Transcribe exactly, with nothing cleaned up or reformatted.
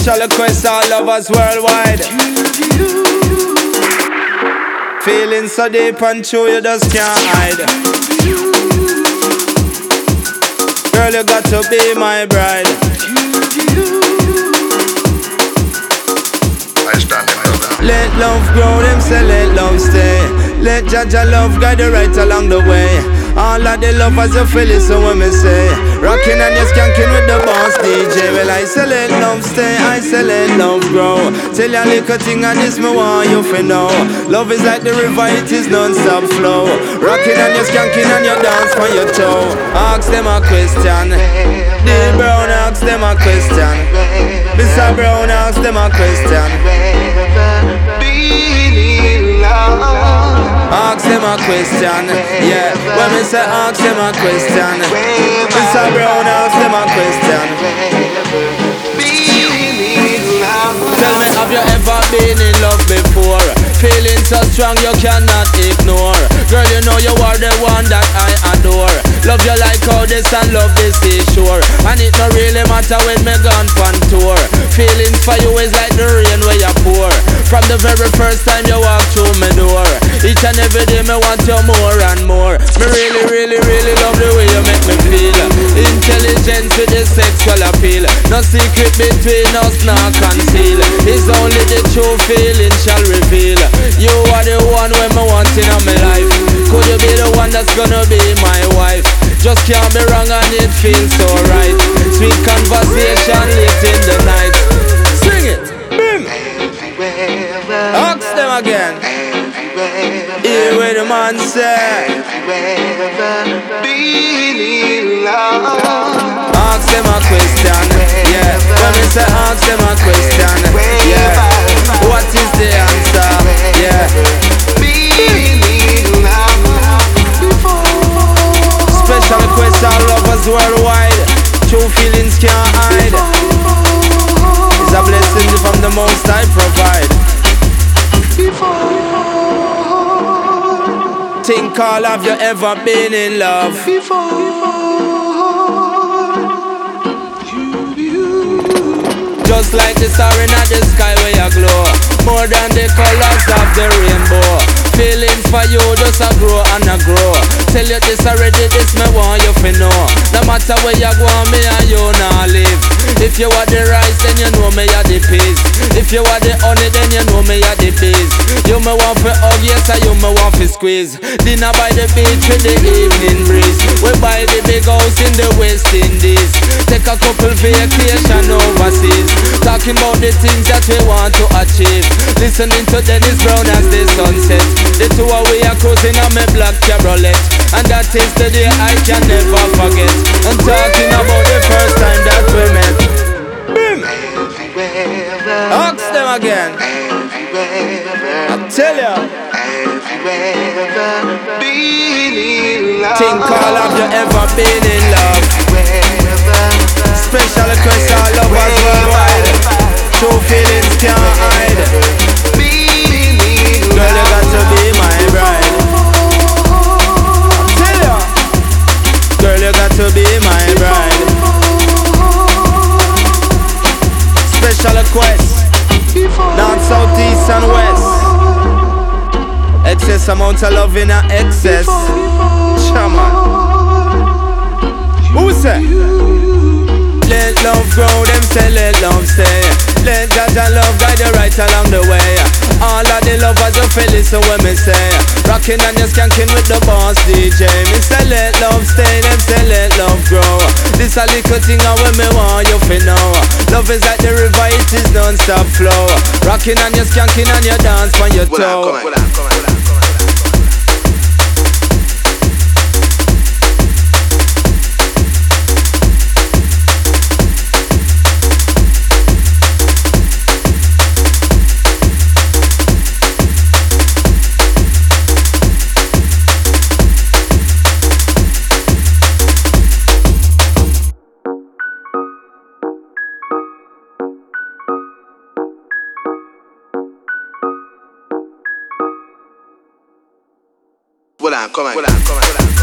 Special request all lovers worldwide. Feeling so deep and true you just can't hide. Girl, you got to be my bride. Let love grow, them say let love stay. Let Jaja love guide you right along the way. All of the lovers you feel it, so when me say rocking and you skanking with the boss D J. Well, I say let love stay, I say let love grow. Tell you a little thing and this me want you to know. Love is like the river, it is non-stop flow. Rocking and you skanking and you dance on your toe. Ask them a question. Dee Brown ask them a question. Mister Brown ask them a question. Ask them a question, yeah. When me say ask them a question, Mister Brown ask them a question. Tell me, have you ever been in love before? Feeling so strong you cannot ignore. Girl, you know you are the one that I adore. Love you like how this and love this seashore. And it no really matter when me gone on tour. Feelings for you is like the rain where you pour. From the very first time you walk through my door. Each and every day me want you more and more. Me really, really, really love the way you make me feel. Intelligence with the sexual appeal. No secret between us, nor conceal. It's only the true feeling shall reveal. You are the one when me want in my life. Could you be the one that's gonna be my wife? Just can't be wrong and it feels so right. Sweet conversation late in the night. Sing it, boom. Ask them again. Hear what the man say. Ask them a question, yeah. When me say ask them a question, yeah. What is the answer, yeah. Special request all lovers worldwide. True feelings can't hide. It's a blessing from the most I provide. Think all, have you ever been in love before? Just like the star in the sky where you glow. More than the colors of the rainbow. Feelings for you just a grow and a grow. Tell you this already, this me want you to know. No matter where you go, me and you now live. If you want the rice, then you know me are the peas. If you want the honey, then you know me are the bees. You me want for hug, yes, and you me want for squeeze. Dinner by the beach with the evening breeze. We buy the big house in the West Indies. Take a couple vacation overseas. Talking about the things that we want to achieve. Listening to Dennis Brown as the sunset. The two of we are cruising on my black Chevrolet. And that is the day I can never forget. I'm talking about the first time that we met. Boom! Ask them again. I tell ya. Think all, have you ever been in love? Special request all lovers worldwide. True feelings can't hide. Girl, you got to be my bride. I tell ya. Girl, you got to be my bride. Special request. North, south, east and west. Excess amount of love in a excess. Shaman. Who say? Let love grow, them say let love stay. Let Jaja love guide you right along the way. All of the lovers you feel it, so when me say rocking and you skanking with the boss D J. Me say let love stay, them say let love grow. This a little thing and when me want you to know. Love is like the river, it is non-stop flow. Rocking and you skanking and you dance on your toe. Come on, come on, come on. Come on, come on, come on.